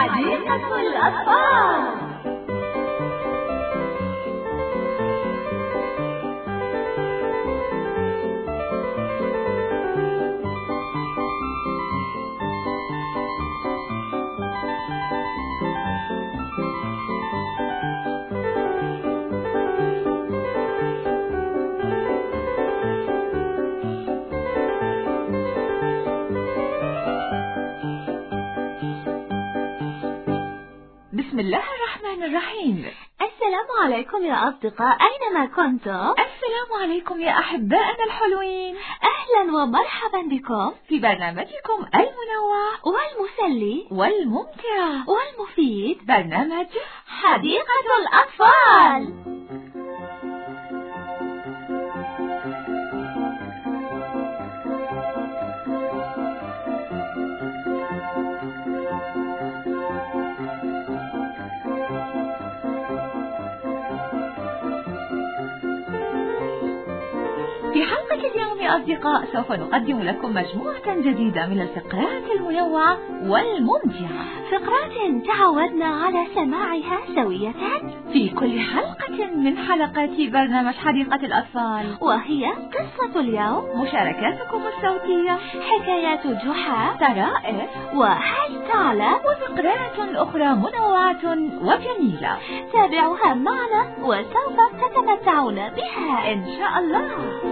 حديقة الأطفال. بسم الله الرحمن الرحيم. السلام عليكم يا أصدقاء أينما كنتم. السلام عليكم يا أحبائنا الحلوين. أهلا ومرحبا بكم في برنامجكم المنوع والمسلي والممتع والمفيد، برنامج حديقة الأطفال. في حلقة اليوم يا أصدقاء سوف نقدم لكم مجموعة جديدة من الفقرات المنوعة والممتعة، فقرات تعودنا على سماعها سوية في كل حلقة من حلقات برنامج حديقة الأطفال، وهي قصة اليوم، مشاركاتكم الصوتية، حكايات جحا، طرائف، وهل تعلم، وفقرات أخرى منوعة وجميلة. تابعوها معنا وسوف تتمتعون بها إن شاء الله.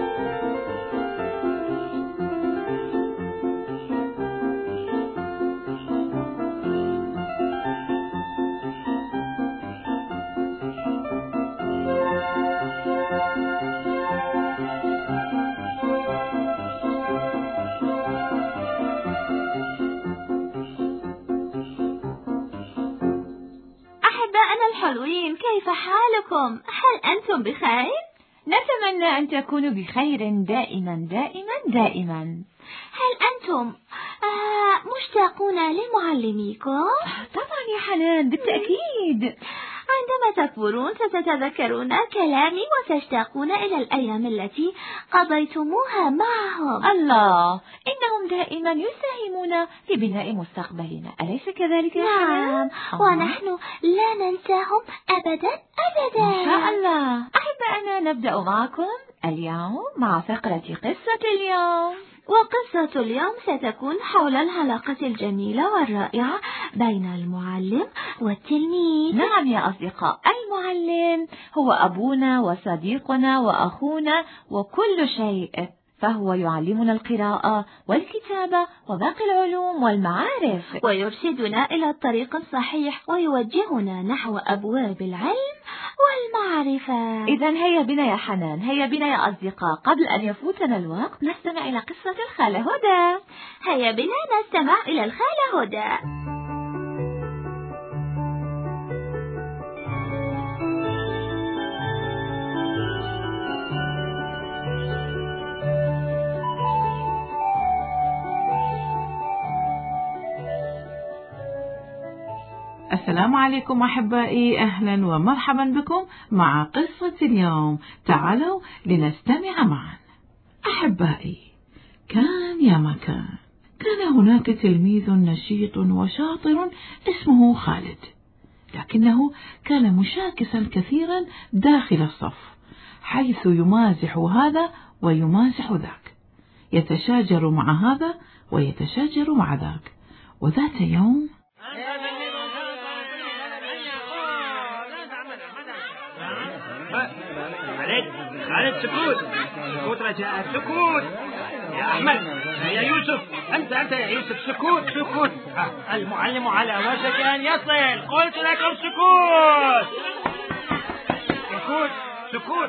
أحبائنا الحلوين، كيف حالكم؟ هل أنتم بخير؟ نتمنى أن تكونوا بخير دائما دائما دائما. هل أنتم مشتاقون لمعلميكم؟ طبعا يا حنان، بالتأكيد. عندما تكبرون ستتذكرون كلامي وتشتاقون إلى الأيام التي قضيتموها معهم. الله، إنهم دائما يساهمون في بناء مستقبلنا، أليس كذلك يا حنان؟ نعم، ونحن لا ننساهم أبدا أبدا. إن شاء الله. أحبائنا، نبدأ معكم اليوم مع فقرة قصة اليوم. وقصة اليوم ستكون حول العلاقة الجميلة والرائعة بين المعلم والتلميذ. نعم يا أصدقاء، المعلم هو أبونا وصديقنا وأخونا وكل شيء، فهو يعلمنا القراءة والكتابة وباقي العلوم والمعارف، ويرشدنا إلى الطريق الصحيح ويوجهنا نحو أبواب العلم والمعرفة. إذن هيا بنا يا حنان، هيا بنا يا أصدقاء، قبل أن يفوتنا الوقت نستمع إلى قصة الخالة هدى. هيا بنا نستمع إلى الخالة هدى. السلام عليكم أحبائي، أهلا ومرحبا بكم مع قصة اليوم. تعالوا لنستمع معا. أحبائي، كان يا مكان، كان هناك تلميذ نشيط وشاطر اسمه خالد، لكنه كان مشاكسا كثيرا داخل الصف، حيث يمازح هذا ويمازح ذاك، يتشاجر مع هذا ويتشاجر مع ذاك. وذات يوم خالد، سكوت سكوت رجاء، سكوت يا أحمد، يا يوسف، أنت يا يوسف، سكوت سكوت. المعلم على وشك أن يصل، قلت لكم سكوت سكوت سكوت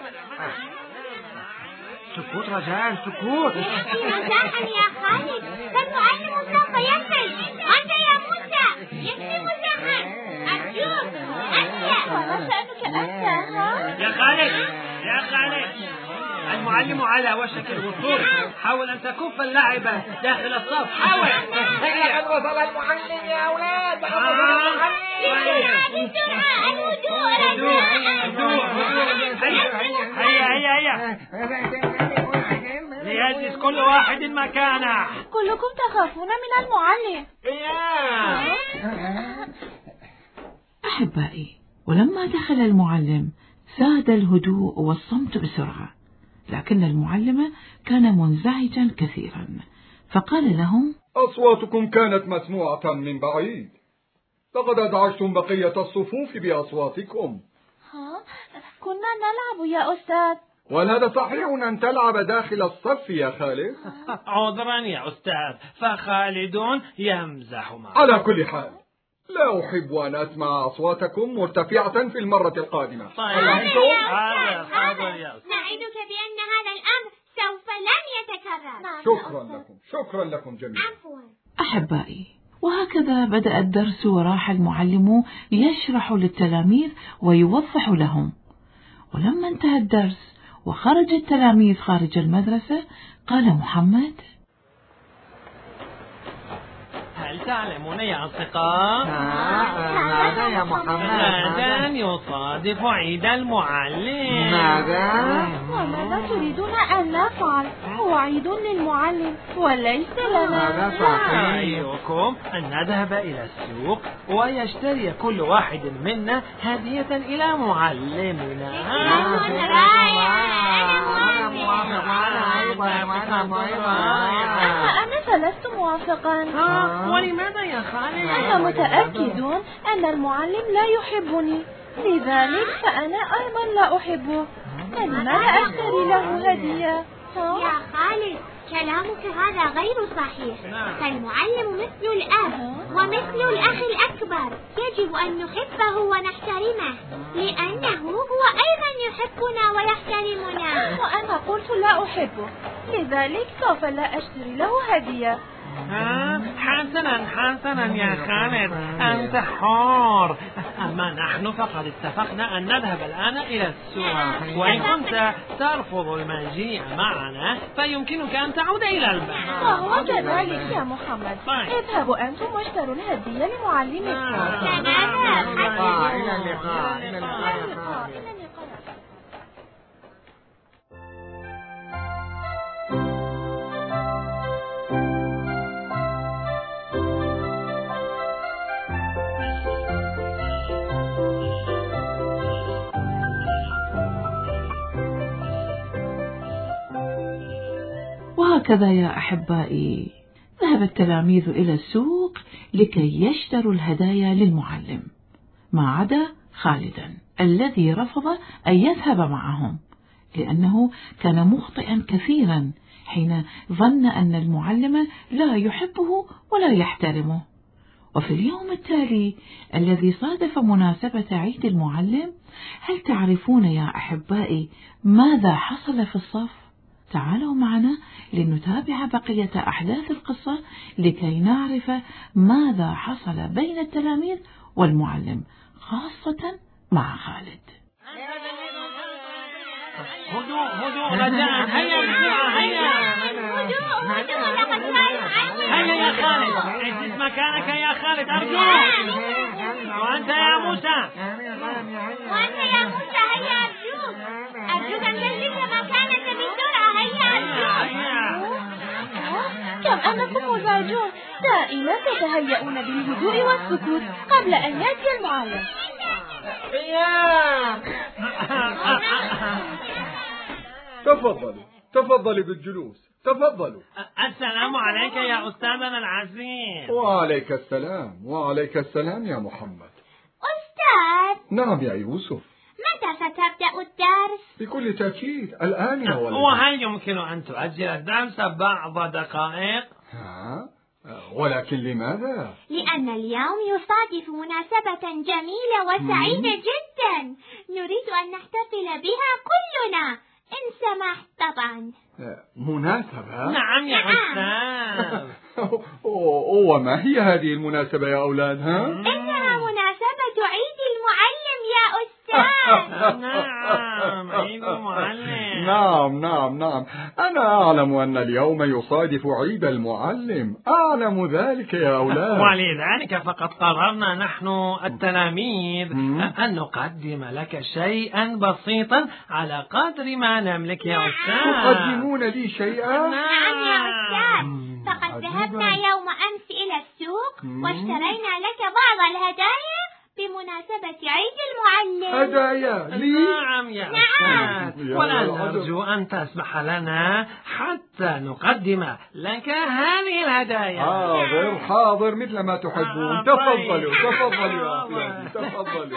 سكوت رجاء، سكوت. مزاحا يا خالد، فالمعلم سوف يصل. أنت يا موسى، يكفي مزاحا، أرجوك أنت. وما شأنك أنت؟ يا خالد، المعلم على وشك الوصول، حاول أن تكف اللعبة داخل الصف، حاول. لقد وصل المعلم يا أولاد، لقد وصل المعلم. بسرعة، الهدوء. هيا فليجلس كل واحد مكانه. كلكم تخافون من المعلم. أحبائي، ولما دخل المعلم ساد الهدوء والصمت بسرعة، لكن المعلم كان منزعجا كثيرا، فقال لهم: أصواتكم كانت مسموعة من بعيد، لقد أزعجتم بقية الصفوف بأصواتكم. كنا نلعب يا أستاذ. وهذا صحيح أن تلعب داخل الصف يا خالد؟ عذرا يا أستاذ، فخالد يمزح معه. على كل حال، لا أحب أن أسمع أصواتكم مرتفعة في المرة القادمة. حاضر يا أستاذ. نعدك بأن هذا الأمر سوف لن يتكرر. شكرا لكم جميعا. عفوا. أحبائي، وهكذا بدأ الدرس، وراح المعلم يشرح للتلاميذ ويوضح لهم. ولما انتهى الدرس وخرج التلاميذ خارج المدرسة، قال محمد: هل تعلمون يا أصدقاء؟ ماذا يا محمد؟ غدا يصادف عيد المعلم. ماذا؟ وماذا تريدون أن نفعل؟ هو عيد للمعلم وليس لنا. هذا صحيح. رأيكم أن نذهب إلى السوق ويشتري كل واحد منا هدية إلى معلمنا. أنا لست موافقا. ولماذا يا خالد؟ أنا متأكد أن المعلم لا يحبني، لذلك فأنا أيضا لا أحبه. أنا لا أشتري له هدية. يا خالد، كلامك هذا غير صحيح. فالمعلم مثل الأب ومثل الأخ الأكبر، يجب أن نحبه ونحترمه، لأنه هو أيضا يحبنا ويحترمنا. وأنا قلت لا أحبه، لذلك سوف لا أشتري له هدية. حسنا يا خالد، أنت حر. أما نحن فقد اتفقنا أن نذهب الآن إلى السوق، وإن كنت ترفض المجيء معنا فيمكنك أن تعود إلى البيت. وهو كذلك يا محمد. اذهبوا أنتم واشتروا الهدية لمعلمكم. إلى اللقاء. وهكذا يا أحبائي، ذهب التلاميذ إلى السوق لكي يشتروا الهدايا للمعلم، ما عدا خالدا الذي رفض أن يذهب معهم، لأنه كان مخطئا كثيرا حين ظن أن المعلم لا يحبه ولا يحترمه. وفي اليوم التالي الذي صادف مناسبة عيد المعلم، هل تعرفون يا أحبائي ماذا حصل في الصف؟ تعالوا معنا لنتابع بقية أحداث القصة لكي نعرف ماذا حصل بين التلاميذ والمعلم، خاصة مع خالد. هدوء رجاء، هيا يا خالد، اجلس مكانك يا خالد أرجوك. وأنت يا موسى هيا أرجوك أن تجلس مكانك بسرعة. هيا كم أنكم مزعجون، دائما تتهيئون بالهدوء والسكوت قبل أن يأتي المعلم. تفضلوا بالجلوس، تفضلوا. السلام عليك يا أستاذنا العزيز. وعليك السلام يا محمد. أستاذ. نعم يا يوسف. متى ستبدأ الدرس؟ بكل تأكيد الآن يا ولد. وهل يمكن أن تؤجل الدرس بعض دقائق؟ ولكن لماذا؟ لأن اليوم يصادف مناسبة جميلة وسعيدة جدا، نريد أن نحتفل بها كلنا إن سمحت طبعا. مناسبة؟ نعم يا أستاذ. وما هي هذه المناسبة يا أولاد؟ إنها مناسبة عيد المعلم يا أستاذ. نعم عيد المعلم. نعم أنا أعلم أن اليوم يصادف عيد المعلم، أعلم ذلك يا أولاد. ولذلك فقد قررنا نحن التلاميذ أن نقدم لك شيئا بسيطا على قدر ما نملك يا أستاذ. تقدمون لي شيئا؟ نعم يا أستاذ، فقد ذهبنا يوم أمس إلى السوق واشترينا لك بعض الهدايا بمناسبة عيد المعلم. هدايا لي؟ نعم يا أستاذ، ولا نرجو أن تسمح لنا حتى نقدم لك هذه الهدايا. حاضر مثل ما تحبون. تفضلوا يا أولادي، تفضلوا.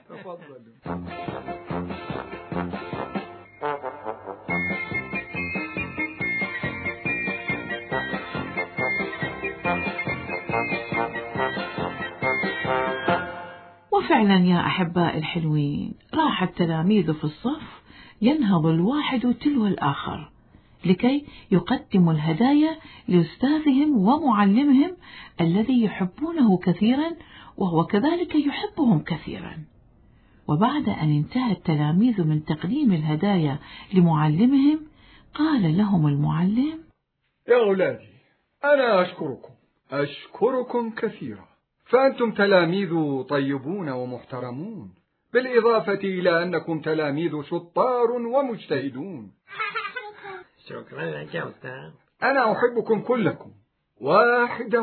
وفعلا يا أحباء الحلوين، راح التلاميذ في الصف ينهض الواحد تلو الآخر لكي يقدموا الهدايا لأستاذهم ومعلمهم الذي يحبونه كثيرا، وهو كذلك يحبهم كثيرا. وبعد أن انتهى التلاميذ من تقديم الهدايا لمعلمهم، قال لهم المعلم: يا أولادي، أنا أشكركم كثيرا، فأنتم تلاميذ طيبون ومحترمون، بالإضافة إلى أنكم تلاميذ شطار ومجتهدون. شكرا لك يا أستاذ. أنا أحبكم كلكم واحدا،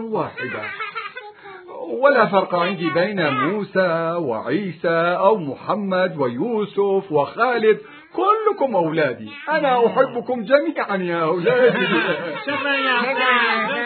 ولا فرق عندي بين موسى وعيسى أو محمد ويوسف وخالد، كلكم أولادي. أنا أحبكم جميعا يا أولادي. شكرا يا أستاذ.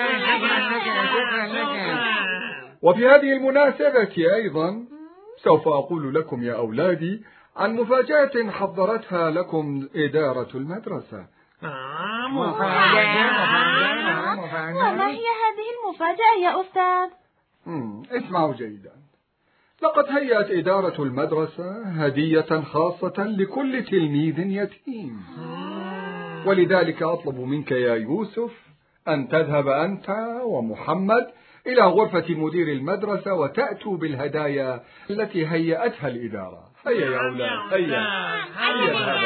وفي هذه المناسبة أيضا سوف أقول لكم يا أولادي عن مفاجأة حضرتها لكم إدارة المدرسة. مفاجأة. وما هي هذه المفاجأة يا أستاذ؟ اسمعوا جيدا. لقد هيأت إدارة المدرسة هدية خاصة لكل تلميذ يتيم، ولذلك أطلب منك يا يوسف أن تذهب أنت ومحمد إلى غرفة مدير المدرسة وتأتوا بالهدايا التي هيأتها الإدارة. هيا يا أولاد، هيا.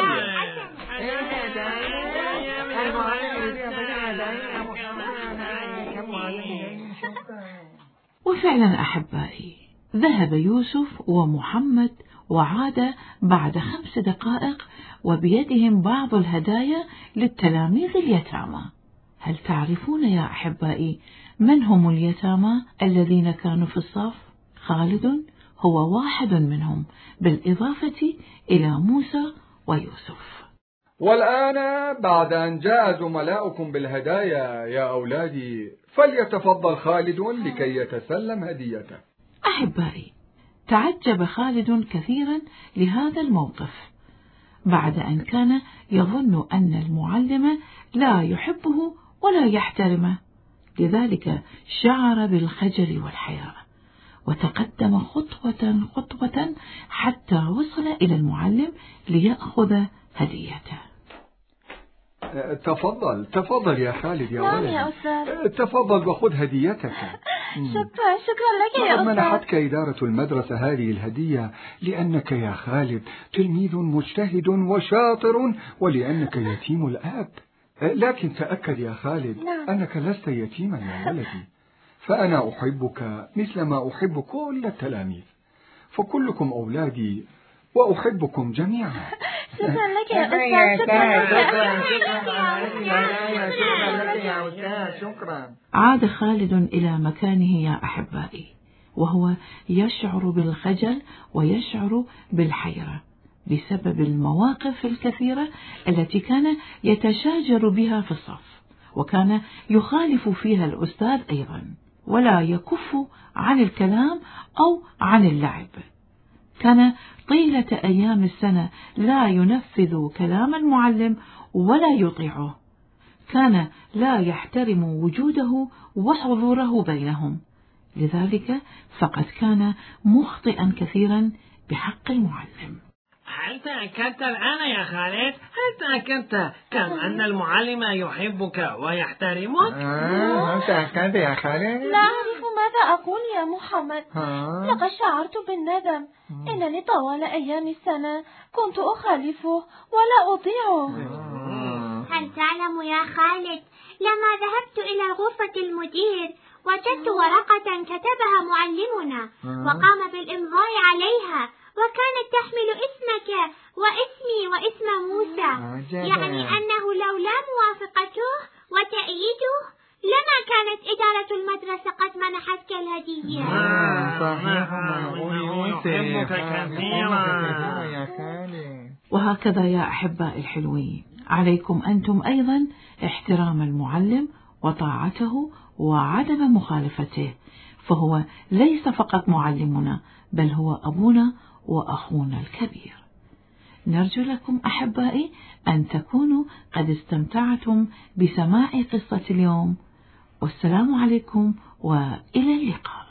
وفعلا أحبائي، ذهب يوسف ومحمد وعاد بعد 5 دقائق وبيدهم بعض الهدايا للتلاميذ اليتامى. هل تعرفون يا أحبائي من هم اليتامى الذين كانوا في الصف؟ خالد هو واحد منهم، بالإضافة إلى موسى ويوسف. والآن بعد أن جاء زملاؤكم بالهدايا يا أولادي، فليتفضل خالد لكي يتسلم هديته. أحبائي، تعجب خالد كثيرا لهذا الموقف، بعد أن كان يظن أن المعلم لا يحبه ولا يحترمه، لذلك شعر بالخجل والحيرة، وتقدم خطوة حتى وصل إلى المعلم ليأخذ هديته. تفضل يا خالد يا ولد. نعم يا أستاذ. تفضل وخذ هديتك. شكرا لك يا أستاذ. منحتك إدارة المدرسة هذه الهدية لأنك يا خالد تلميذ مجتهد وشاطر، ولأنك يتيم الآب. لكن تأكد يا خالد أنك لست يتيما يا ولدي، فأنا أحبك مثل ما أحب كل التلاميذ، فكلكم أولادي وأحبكم جميعا. شكرا لك يا أستاذ. شكرا. عاد خالد إلى مكانه يا أحبائي، وهو يشعر بالخجل ويشعر بالحيرة بسبب المواقف الكثيرة التي كان يتشاجر بها في الصف، وكان يخالف فيها الأستاذ أيضا، ولا يكف عن الكلام أو عن اللعب. كان طيلة أيام السنة لا ينفذ كلام المعلم ولا يطيعه، كان لا يحترم وجوده وحضوره بينهم، لذلك فقد كان مخطئا كثيرا بحق المعلم. هل تأكدت الآن يا خالد؟ هل تأكدت كم أن المعلم يحبك ويحترمك؟ هل تأكدت يا خالد؟ لا أعرف ماذا ماذا أقول يا محمد؟ لقد شعرت بالندم. إنني طوال أيام السنة كنت أخالفه ولا أطيعه. هل تعلم يا خالد، لما ذهبت إلى غرفة المدير وجدت ورقة كتبها معلمنا وقام بالإمضاء عليها، وكانت تحمل اسمك واسمي واسم موسى، يعني أنه لولا موافقته وتأييده لما كانت إدارة المدرسة قد منحتك الهدية. وهكذا يا أحبائي الحلوين، عليكم أنتم أيضا احترام المعلم وطاعته وعدم مخالفته، فهو ليس فقط معلمنا بل هو أبونا وأخونا الكبير. نرجو لكم أحبائي أن تكونوا قد استمتعتم بسماع قصة اليوم، والسلام عليكم وإلى اللقاء.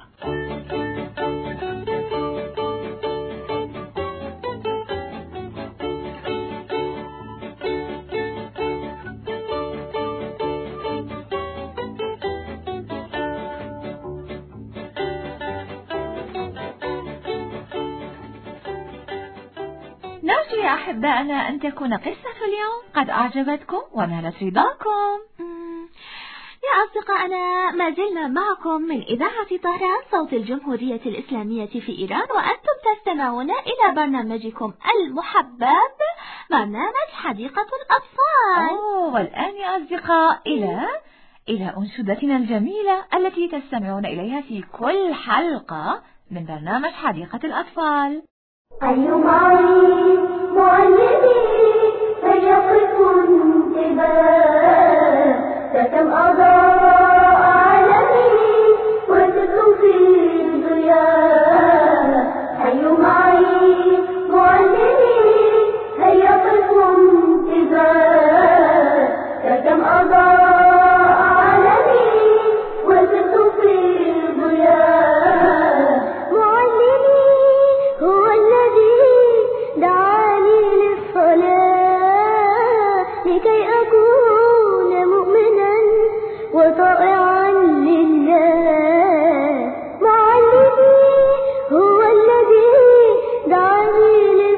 نرجو يا أحبائنا أن تكون قصة اليوم قد أعجبتكم ونالت رضاكم. يا أصدقائنا، ما زلنا معكم من إذاعة طهران صوت الجمهورية الإسلامية في إيران، وأنتم تستمعون إلى برنامجكم المحبب، برنامج حديقة الأطفال. والآن يا أصدقاء إلى أنشودتنا الجميلة التي تستمعون إليها في كل حلقة من برنامج حديقة الأطفال. أيما معلمي فيقف انتباه، فكم أضاء عالمي وسر في الضياء. حي معي معلمي فيقف انتباه، فكم أضاء عالمي وسر في الضياء. معلمي هو الذي دعاني للصلاة لكي أكون مؤمنا وطائعا لله. معلمي هو الذي دعاني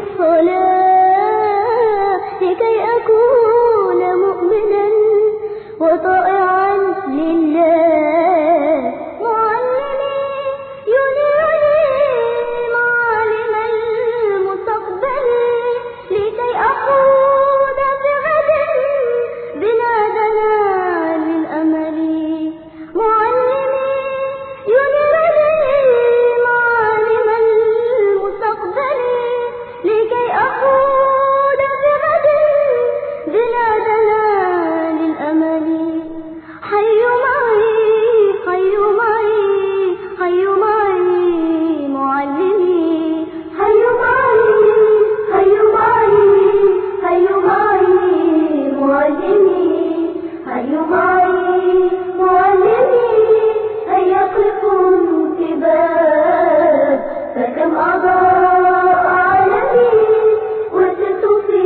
للصلاة لكي أكون مؤمنا وطائعا لله. معلمي ينيرني معالم المستقبل لكي أقود في غد بلادنا للأمل. معلمي ينيرني معالم المستقبل لكي أقود في غد بلادنا للأمل. حي معي حي معي حي معي معلمي، حي معي حي معي حي معي معلمي، حي معي معلمي فيقف انتباه. فكم أضاء عالمي وسرت في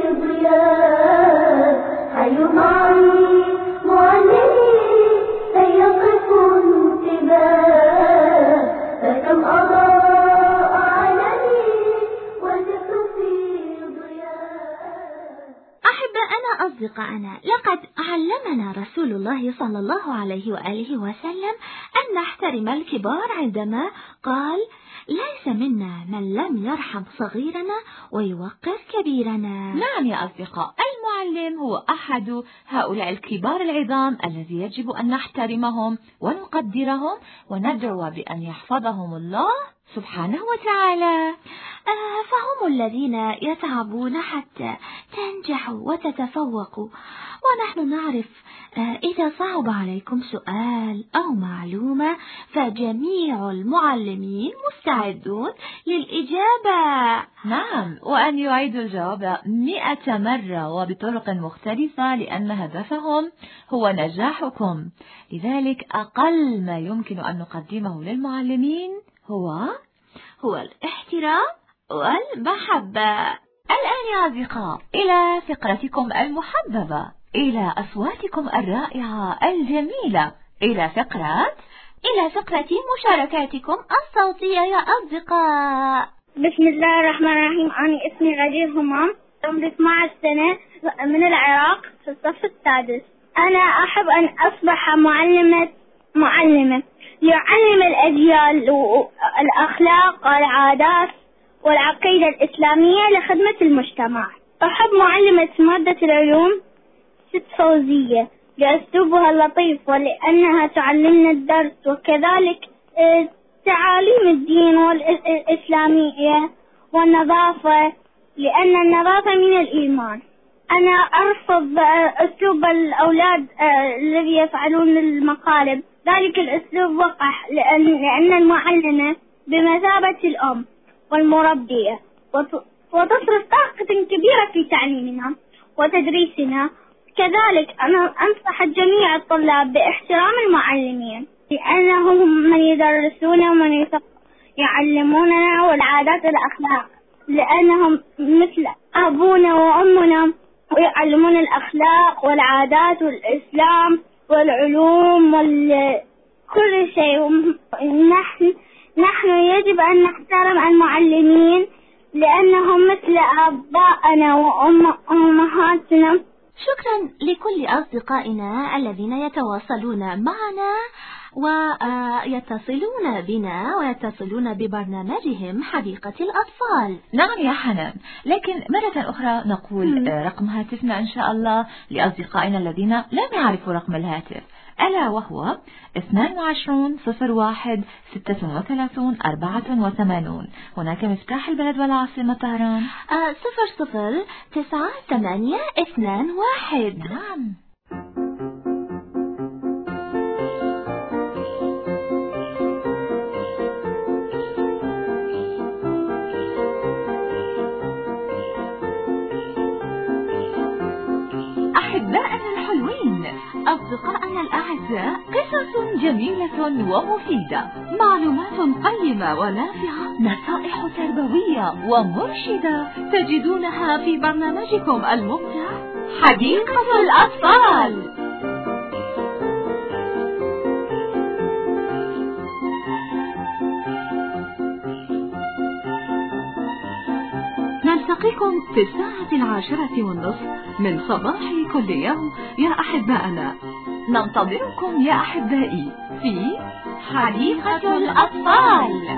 ضياء. حي معي معلمي فيقف انتباه. فكم أضاء عالمي وسرت في ضياء. أحبائنا أصدقائنا، لقد علمنا رسول الله صلى الله عليه وآله وسلم أن نحترم الكبار عندما قال: ليس منا من لم يرحم صغيرنا ويوقر كبيرنا. نعم يا أصدقاء، المعلم هو أحد هؤلاء الكبار العظام الذي يجب أن نحترمهم ونقدرهم وندعو بأن يحفظهم الله سبحانه وتعالى. فهم الذين يتعبون حتى تنجحوا وتتفوقوا، ونحن نعرف إذا صعب عليكم سؤال أو معلومة فجميع المعلمين مستعدون للإجابة. نعم، وأن يعيدوا الجواب 100 مرة وبطرق مختلفة، لأن هدفهم هو نجاحكم. لذلك أقل ما يمكن أن نقدمه للمعلمين هو الاحترام والمحبة. الآن يا أصدقاء إلى فقرتكم المحببة، إلى أصواتكم الرائعة الجميلة، إلى فقرة إلى فقرة مشاركاتكم الصوتية يا أصدقاء. بسم الله الرحمن الرحيم. أنا اسمي غدير همام، عمري 12 سنة، من العراق في الصف السادس. أنا أحب أن أصبح معلمة يعلم الأجيال الأخلاق والعادات والعقيدة الإسلامية لخدمة المجتمع. أحب معلمة مادة العلوم ست فوزية لأسلوبها اللطيف ولأنها تعلمنا الدرس، وكذلك تعاليم الدين والإسلامية والنظافة، لأن النظافة من الإيمان. أنا أرفض أسلوب الأولاد الذي يفعلون المقالب، ذلك الأسلوب وقح، لأن المعلمة بمثابة الأم والمربية، وتصرف طاقة كبيرة في تعليمنا وتدريسنا. كذلك أنا أنصح جميع الطلاب باحترام المعلمين، لأنهم من يدرسون ومن يعلموننا والعادات والأخلاق، لأنهم مثل أبونا وأمنا ويعلمون الأخلاق والعادات والإسلام والعلوم وكل شيء. نحن يجب أن نحترم المعلمين لأنهم مثل آبائنا وأمهاتنا. شكرا لكل أصدقائنا الذين يتواصلون معنا ويتصلون بنا ويتصلون ببرنامجهم حديقة الأطفال. نعم يا حنان، لكن مرة أخرى نقول رقم هاتفنا إن شاء الله لأصدقائنا الذين لم يعرفوا رقم الهاتف، ألا وهو 22 01 36 84. هناك مفتاح البلد والعاصمة طهران 009821. نعم. أحبائنا الحلوين، أصدقائنا الأعزاء، قصص جميلة ومفيدة، معلومات قيمة ونافعة، نصائح تربوية ومرشدة تجدونها في برنامجكم الممتع حديقة الأطفال. نلتقيكم في الساعة 10:30 من صباح كل يوم يا أحبائنا. ننتظركم يا أحبائي في حديقة الأطفال.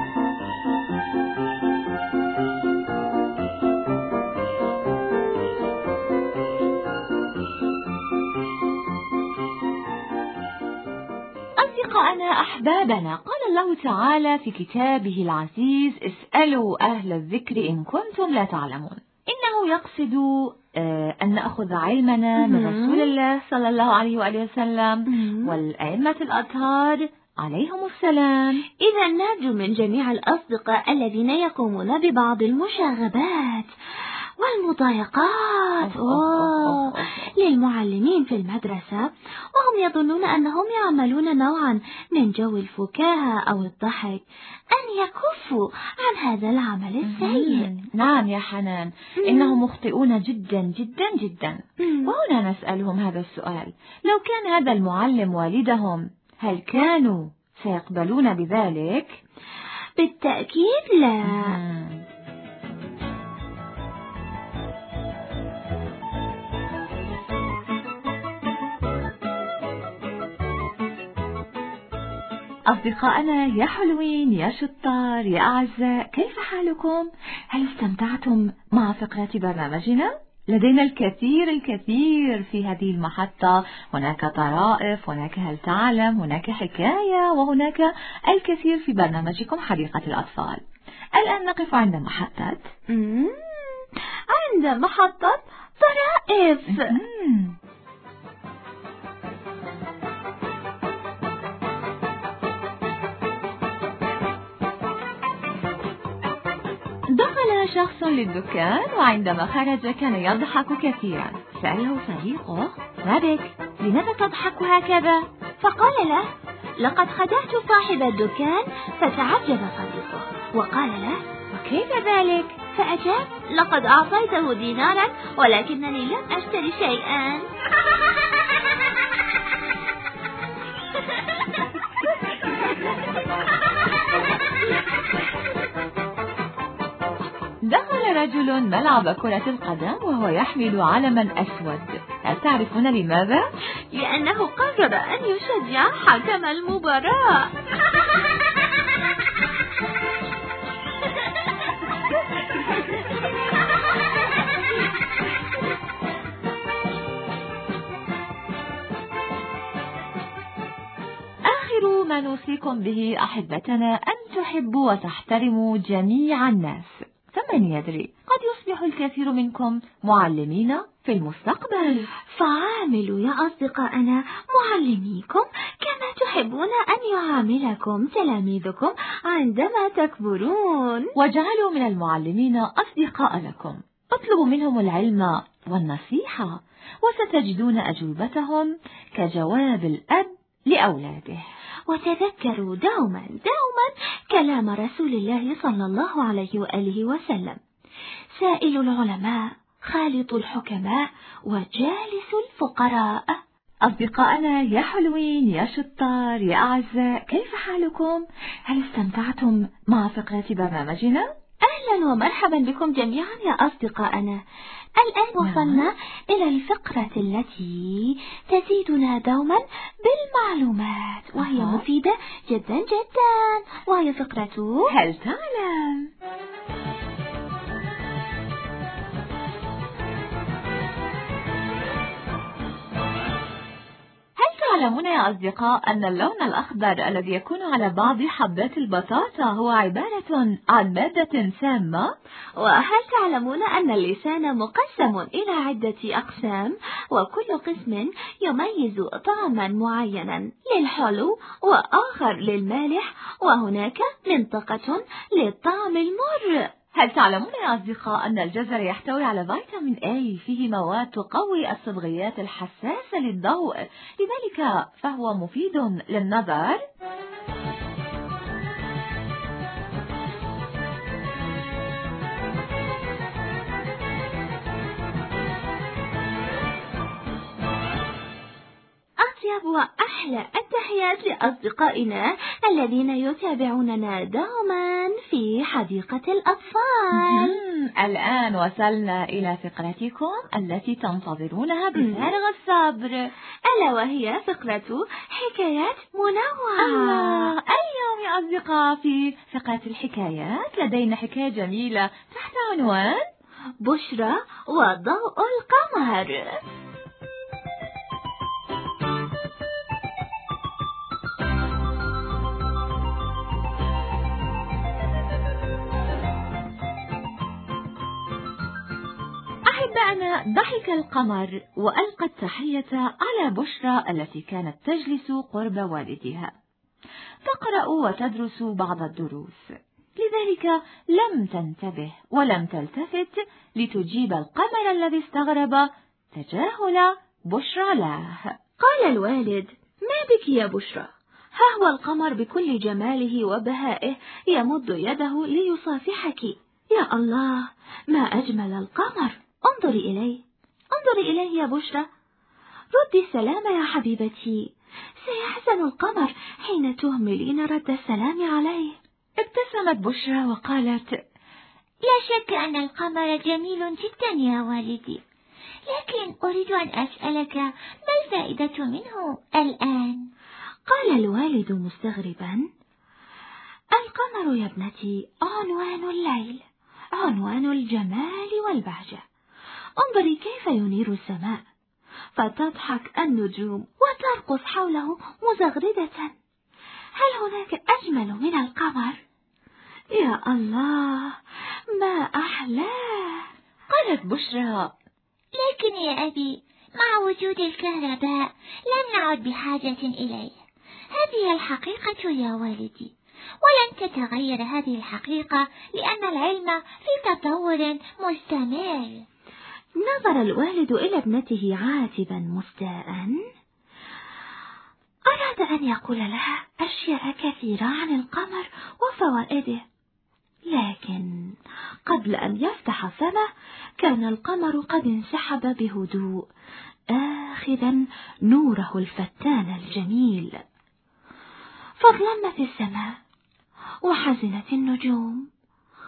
أصدقائنا أحبابنا، قال الله تعالى في كتابه العزيز: اسألوا أهل الذكر إن كنتم لا تعلمون. إنه يقصد أن نأخذ علمنا من رسول الله صلى الله عليه وآله وسلم والأئمة الأطهار عليهم السلام. إذا نرجو من جميع الأصدقاء الذين يقومون ببعض المشاغبات والمضايقات للمعلمين في المدرسة، وهم يظنون أنهم يعملون نوعا من جو الفكاهة أو الضحك، أن يكفوا عن هذا العمل السيء. نعم يا حنان، إنهم مخطئون جدا جدا جدا. وهنا نسألهم هذا السؤال: لو كان هذا المعلم والدهم، هل كانوا سيقبلون بذلك؟ بالتأكيد لا. أصدقائنا يا حلوين يا شطار يا أعزاء، كيف حالكم؟ هل استمتعتم مع فقرة برنامجنا؟ لدينا الكثير في هذه المحطة. هناك طرائف، هناك هل تعلم، هناك حكاية، وهناك الكثير في برنامجكم حديقة الأطفال. الآن نقف عند محطة طرائف. دخل شخص للدكان، وعندما خرج كان يضحك كثيرا. سأله صديقه: ما بك؟ لماذا تضحك هكذا؟ فقال له: لقد خدعت صاحب الدكان. فتعجب صديقه وقال له: وكيف ذلك؟ فأجاب: لقد أعطيته دينارا ولكنني لم أشتري شيئا. طفل ملعب كرة القدم وهو يحمل علما أسود. هل تعرفون لماذا؟ لأنه قرر أن يشجع حكم المباراة. آخر ما نوصيكم به أحبتنا أن تحبوا وتحترموا جميع الناس، فمن يدري قد يصبح الكثير منكم معلمين في المستقبل. فعاملوا يا أصدقائنا معلميكم كما تحبون أن يعاملكم تلاميذكم عندما تكبرون، وجعلوا من المعلمين أصدقاء لكم. اطلبوا منهم العلم والنصيحة وستجدون أجوبتهم كجواب الأب لأولاده. وتذكروا دوما كلام رسول الله صلى الله عليه وآله وسلم: سائل العلماء خالط الحكماء وجالس الفقراء. أصدقائنا يا حلوين يا شطار يا أعزاء، كيف حالكم؟ هل استمتعتم مع فقرة برنامجنا؟ أهلا ومرحبا بكم جميعا يا أصدقائنا. الآن وصلنا إلى الفقرة التي تزيدنا دوما بالمعلومات وهي مفيدة جدا وهي فقرة هل تعلم؟ تعلمون يا أصدقاء أن اللون الأخضر الذي يكون على بعض حبات البطاطا هو عبارة عن مادة سامة؟ وهل تعلمون أن اللسان مقسم إلى عدة أقسام، وكل قسم يميز طعما معينا للحلو وآخر للمالح، وهناك منطقة للطعم المر؟ هل تعلمون يا أصدقاء أن الجزر يحتوي على فيتامين A فيه مواد تقوي الصبغيات الحساسة للضوء، لذلك فهو مفيد للنظر؟ أطيب وأحلى التحيات لأصدقائنا الذين يتابعوننا دوما في حديقة الأطفال. الآن وصلنا إلى فقرتكم التي تنتظرونها بفارغ الصبر، ألا وهي فقرة حكايات منوعة. اليوم يا أصدقاء في فقرة الحكايات لدينا حكاية جميلة تحت عنوان بشرى وضوء القمر. أحبائنا، ضحك القمر وألقى التحية على بشرى التي كانت تجلس قرب والدها تقرأ وتدرس بعض الدروس، لذلك لم تنتبه ولم تلتفت لتجيب القمر الذي استغرب تجاهل بشرى له. قال الوالد: ما بك يا بشرى؟ ها هو القمر بكل جماله وبهائه يمد يده ليصافحك. يا الله، ما أجمل القمر! انظري إليه يا بشرى. ردي السلام يا حبيبتي، سيحزن القمر حين تهملين رد السلام عليه. ابتسمت بشرى وقالت: لا شك أن القمر جميل جدا يا والدي، لكن أريد أن أسألك ما الفائدة منه الآن؟ قال الوالد مستغربا: القمر يا ابنتي عنوان الليل، عنوان الجمال والبهجة. انظري كيف ينير السماء، فتضحك النجوم وترقص حوله مزغردة. هل هناك أجمل من القمر؟ يا الله، ما أحلاه! قالت بشرى: لكن يا أبي، مع وجود الكهرباء لن نعد بحاجة إليه. هذه الحقيقة يا والدي، ولن تتغير هذه الحقيقة لأن العلم في تطور مستمر. نظر الوالد إلى ابنته عاتبا مستاء. أراد أن يقول لها أشياء كثيرة عن القمر وفوائده، لكن قبل أن يفتح فمه كان القمر قد انسحب بهدوء آخذا نوره الفتان الجميل. فظلمت السماء وحزنت النجوم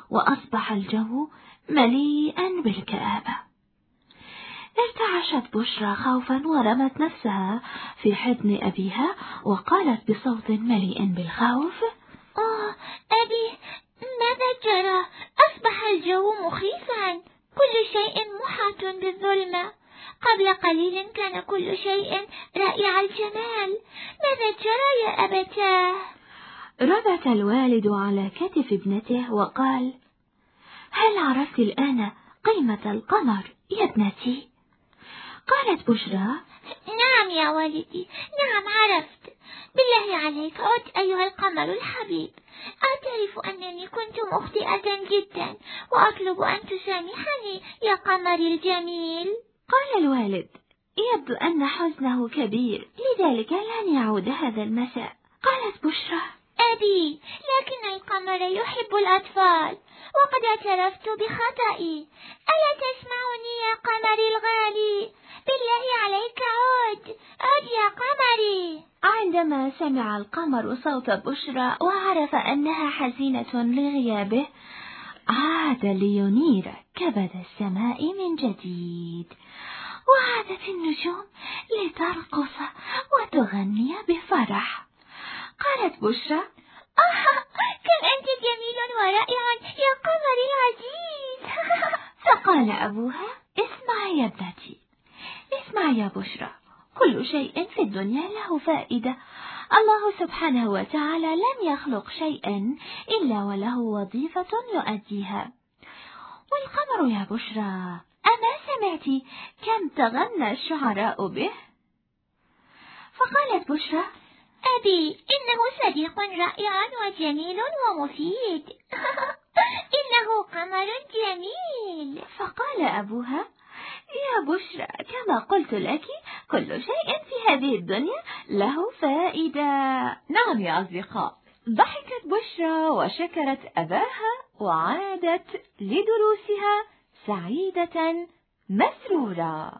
وأصبح الجو مليئا بالكآبة. ارتعشت بشرى خوفا ورمت نفسها في حضن أبيها وقالت بصوت مليء بالخوف: أبي، ماذا جرى؟ أصبح الجو مخيفا، كل شيء محاط بالظلمة. قبل قليل كان كل شيء رائع الجمال، ماذا جرى يا أبتاه؟ ربت الوالد على كتف ابنته وقال: هل عرفت الآن قيمة القمر يا ابنتي؟ قالت بشرى: نعم يا والدي، نعم عرفت. بالله عليك عد أيها القمر الحبيب، أعترف أنني كنت مخطئة جدا وأطلب أن تسامحني يا قمري الجميل. قال الوالد: يبدو أن حزنه كبير، لذلك لن يعود هذا المساء. قالت بشرى: أبي، لكن القمر يحب الأطفال وقد اعترفت بخطئي، ألا تسمعني يا قمري الغالي؟ بالله عليك عد يا قمري. عندما سمع القمر صوت بشرى وعرف أنها حزينة لغيابه، عاد لينير كبد السماء من جديد، وعادت النجوم لترقص وتغني بفرح. قالت بشرى: كم أنت جميل ورائع يا قمري العزيز. فقال أبوها: اسمعي يا ابنتي، اسمعي يا بشرى، كل شيء في الدنيا له فائدة. الله سبحانه وتعالى لم يخلق شيئا إلا وله وظيفة يؤديها. والقمر يا بشرى، أما سمعت كم تغنى الشعراء به؟ فقالت بشرى: أبي، إنه صديق رائع وجميل ومفيد. إنه قمر جميل. فقال أبوها: يا بشرى، كما قلت لك كل شيء في هذه الدنيا له فائدة. نعم يا أصدقاء، ضحكت بشرى وشكرت أباها وعادت لدروسها سعيدة مسرورة.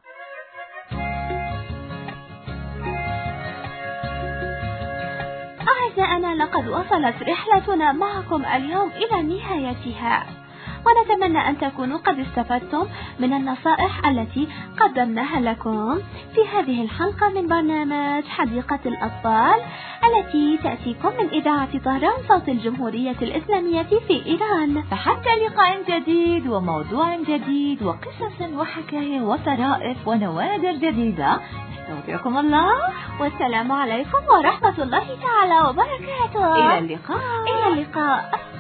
أعزائنا، لقد وصلت رحلتنا معكم اليوم إلى نهايتها، ونتمنى أن تكونوا قد استفدتم من النصائح التي قدمناها لكم في هذه الحلقة من برنامج حديقة الأطفال التي تأتيكم من إذاعة طهران صوت الجمهورية الإسلامية في إيران. فحتى لقاء جديد وموضوع جديد وقصص وحكاية وطرائف ونوادر جديدة، نستودعكم الله، والسلام عليكم ورحمة الله تعالى وبركاته. إلى اللقاء.